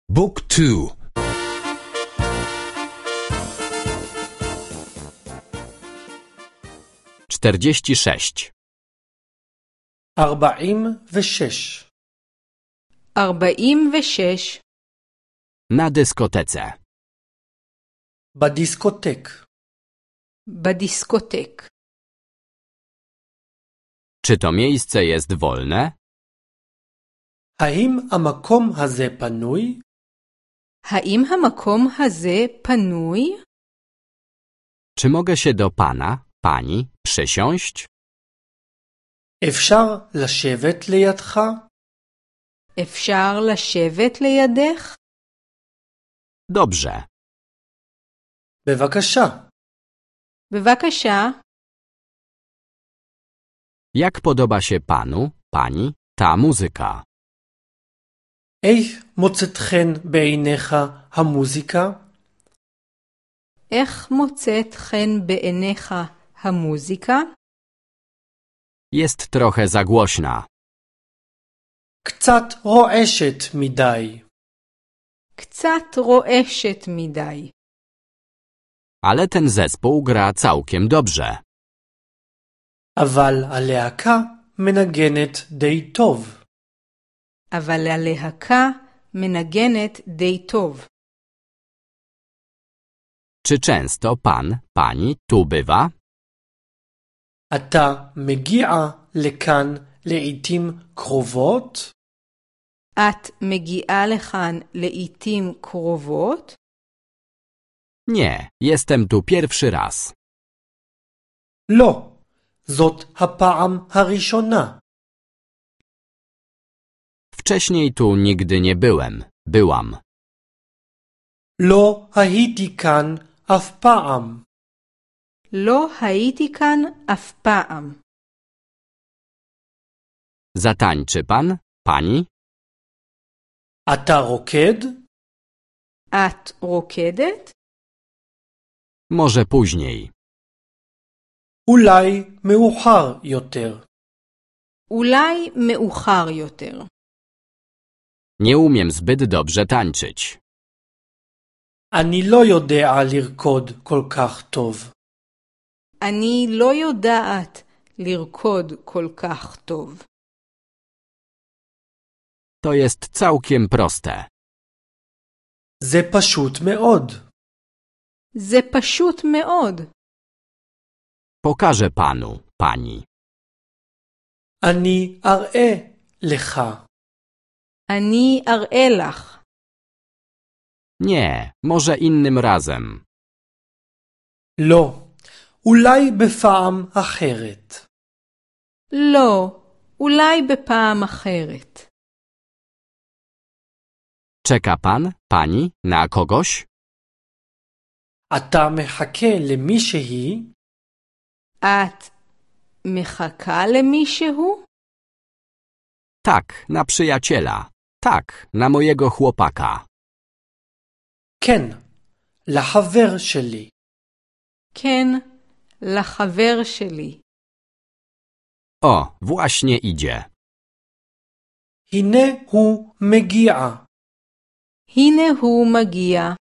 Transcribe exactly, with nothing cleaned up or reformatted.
بوك تو. czterdzieści sześć. أربعين وشش. أربعين وشش. Na dyskotece. בדיסקוטק. בדיסקוטק. Czy to miejsce jest wolne? האם המקום הזה פנוי? האם המקום הזה פנוי? Czy mogę się do pana, pani, przysiąść? אפשר לשבת לידך? אפשר לשבת לידך? Dobrze. בבקשה. בבקשה. Jak podoba się panu, pani, ta muzyka? איך מוצאת חן בעיניך המוזיקה? איך מוצאת חן בעיניך המוזיקה? Jest trochę za głośna. קצת רועשת מדי. קצת רועשת מדי. Ale ten zespół gra całkiem dobrze. אבל הלהקה מנגנת די טוב. אבל הלהקה מנגנת די טוב. Czy często pan, pani tu bywa? אתה מגיע לכאן לעתים קרובות? את מגיעה לכאן לעתים קרובות? Nie, jestem tu pierwszy raz. לא, זאת הפעם הראשונה. Wcześniej tu nigdy nie byłem. Byłam. לא הייתי כאן אף פעם. לא הייתי כאן אף פעם. Zatańczy pan, pani? אתה רוקד? את רוקדת? Może później. אולי מאוחר יותר. אולי מאוחר יותר. Nie umiem zbyt dobrze tańczyć. אני לא יודע לרקוד כל כך טוב. אני לא יודעת לרקוד כל כך טוב. To jest całkiem proste. זה פשוט מאוד. זה פשוט מאוד. Pokażę panu, pani. אני אראה לך. אני אראה לך. Nie, może innym razem. לא, אולי בפעם אחרת. לא, אולי בפעם אחרת. Czeka pan, pani, na kogoś? אתה מחכה למישהי? את מחכה למישהו? Tak, na przyjaciela. Tak, na mojego chłopaka. כן, לחבר שלי. כן, לחבר שלי. O, właśnie idzie. הנה הוא מגיע. הנה הוא מגיע.